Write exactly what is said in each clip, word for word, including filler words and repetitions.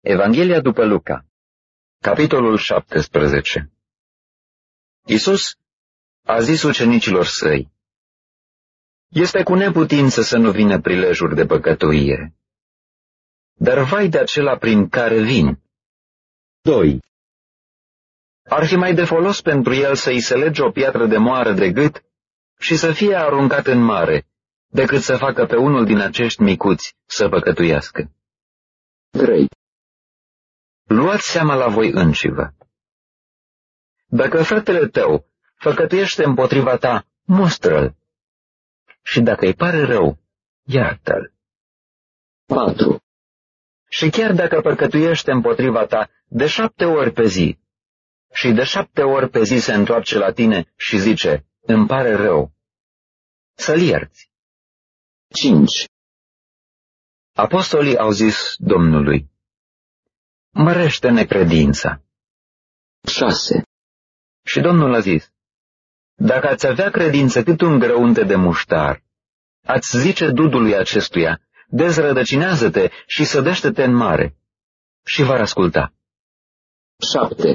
Evanghelia după Luca, capitolul șaptesprezece. Iisus a zis ucenicilor săi: Este cu neputință să nu vină prilejuri de păcătuire, dar vai de acela prin care vin. doi. Ar fi mai de folos pentru el să-i se lege o piatră de moară de gât și să fie aruncat în mare, decât să facă pe unul din acești micuți să păcătuiască. trei. Luați seama la voi înșivă. Dacă fratele tău făcătuiește împotriva ta, mustră-l. Și dacă îi pare rău, iartă-l. patru. Și chiar dacă păcătuiește împotriva ta de șapte ori pe zi, și de șapte ori pe zi se întoarce la tine și zice, îmi pare rău, să-l ierți. cinci. Apostolii au zis Domnului: mărește necredința. șase. Și Domnul a zis: dacă ați avea credință cât un grăunte de muștar, ați zice dudului acestuia, dezrădăcinează-te și sădește-te în mare, și v-ar asculta. șapte.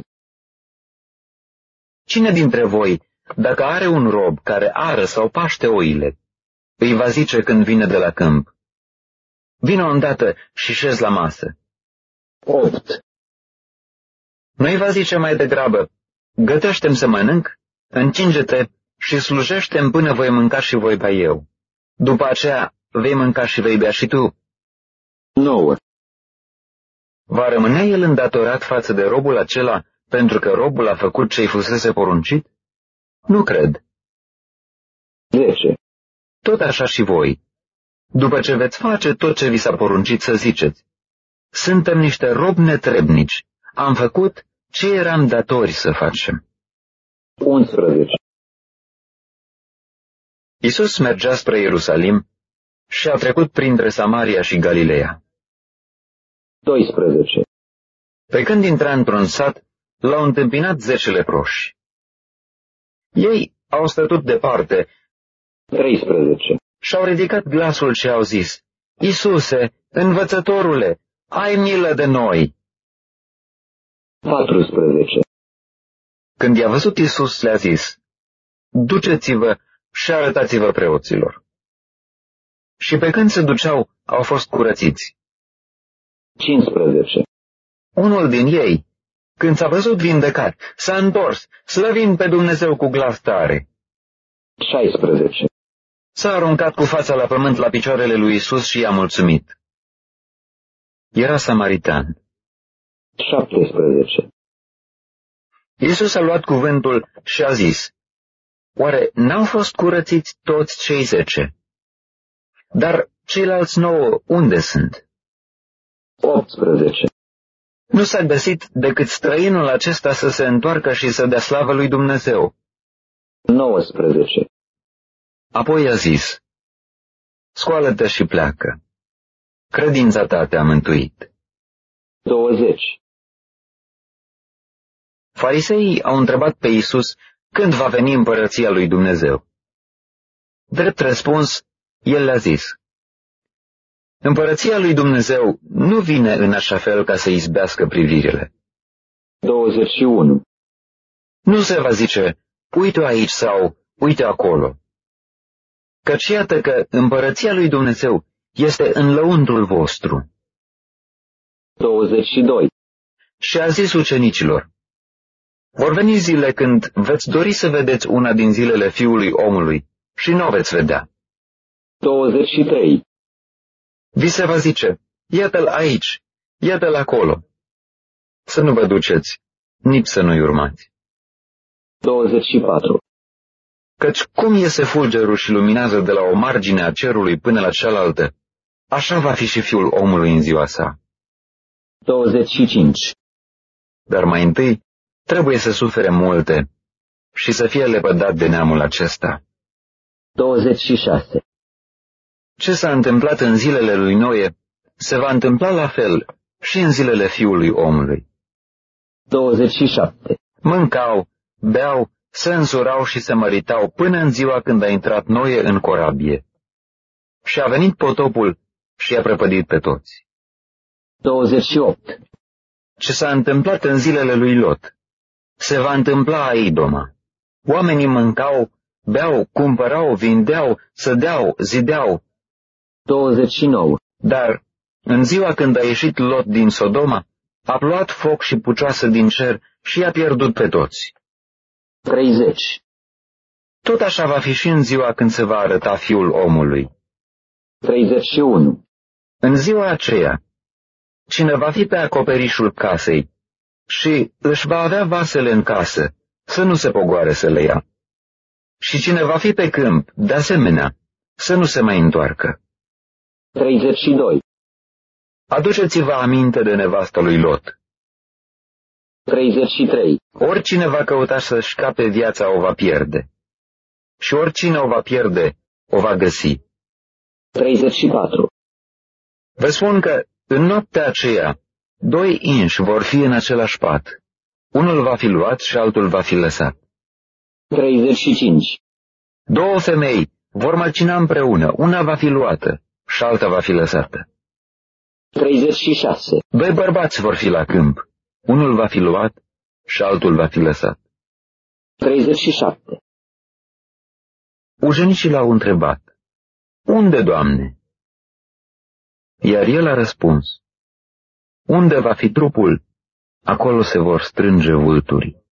Cine dintre voi, dacă are un rob care ară sau paște oile, îi va zice când vine de la câmp: vină îndată și șezi la masă? opt. Nu-i va zice mai degrabă: gătește-mi să mănânc, încinge-te și slujește-mi până voi mânca și voi bea eu. După aceea vei mânca și vei bea și tu. nouă. Va rămâne el îndatorat față de robul acela pentru că robul a făcut ce-i fusese poruncit? Nu cred. zece. Tot așa și voi, după ce veți face tot ce vi s-a poruncit, să ziceți: suntem niște robi netrebnici, am făcut ce eram datori să facem. unsprezece. Iisus mergea spre Ierusalim și a trecut printre Samaria și Galileea. doisprezece. Pe când intra într-un sat, l-au întâmpinat zece leproși. Ei au stătut departe. treisprezece. Și-au ridicat glasul și au zis: Iisuse, învățătorule, ai milă de noi. patrusprezece. Când i-a văzut Iisus, le-a zis: duceți-vă și arătați-vă preoților. Și pe când se duceau, au fost curățiți. cincisprezece. Unul din ei, când s-a văzut vindecat, s-a întors, slăvind pe Dumnezeu cu glas tare. șaisprezece. S-a aruncat cu fața la pământ la picioarele lui Iisus și i-a mulțumit. Era samaritan. șaptesprezece. Iisus a luat cuvântul și a zis: oare n-au fost curățiți toți cei zece? Dar ceilalți nouă unde sunt? optsprezece. Nu s-a găsit decât străinul acesta să se întoarcă și să dea slavă lui Dumnezeu. nouăsprezece. Apoi a zis: scoală-te și pleacă. Credința ta te-a mântuit. douăzeci. Fariseii au întrebat pe Iisus când va veni împărăția lui Dumnezeu. Drept răspuns, el le-a zis: împărăția lui Dumnezeu nu vine în așa fel ca să izbească privirile. douăzeci și unu. Nu se va zice: uite aici sau uite acolo. Căci iată că împărăția lui Dumnezeu este în lăuntrul vostru. douăzeci și doi. Și a zis ucenicilor: vor veni zile când veți dori să vedeți una din zilele Fiului Omului și nu o veți vedea. douăzeci și trei. Vi se va zice: iată-l aici, iată-l acolo. Să nu vă duceți, nici să nu-i urmați. douăzeci și patru. Căci cum iese fulgerul și luminează de la o margine a cerului până la cealaltă, așa va fi și Fiul Omului în ziua sa. douăzeci și cinci. Dar mai întâi trebuie să sufere multe și să fie lepădat de neamul acesta. douăzeci și șase. Ce s-a întâmplat în zilele lui Noe se va întâmpla la fel și în zilele Fiului Omului. douăzeci și șapte. Mâncau, beau, se însurau și se măritau până în ziua când a intrat Noe în corabie. Și a venit potopul și i-a prăpădit pe toți. douăzeci și opt. ce s-a întâmplat în zilele lui Lot. Se va întâmpla a Idoma. Oamenii mâncau, beau, cumpărau, vindeau, sădeau, zideau. douăzeci și nouă. Dar, în ziua când a ieșit Lot din Sodoma, a plouat foc și pucioasă din cer și i-a pierdut pe toți. treizeci. Tot așa va fi și în ziua când se va arăta Fiul omului. treizeci și unu. În ziua aceea, cine va fi pe acoperișul casei și își va avea vasele în casă, să nu se pogoare să le ia. Și cine va fi pe câmp, de asemenea, să nu se mai întoarcă. treizeci și doi. Aduceți-vă aminte de nevasta lui Lot. treizeci și trei. Oricine va căuta să-și scape viața o va pierde. Și oricine o va pierde, o va găsi. treizeci și patru. Vă spun că, în noaptea aceea, doi inși vor fi în același pat. Unul va fi luat și altul va fi lăsat. treizeci și cinci. Două femei vor măcina împreună, una va fi luată și alta va fi lăsată. treizeci și șase. Doi bărbați vor fi la câmp, unul va fi luat și altul va fi lăsat. treizeci și șapte. Ucenicii l-au întrebat, unde, Doamne? Iar el a răspuns, unde va fi trupul, acolo se vor strânge vulturii.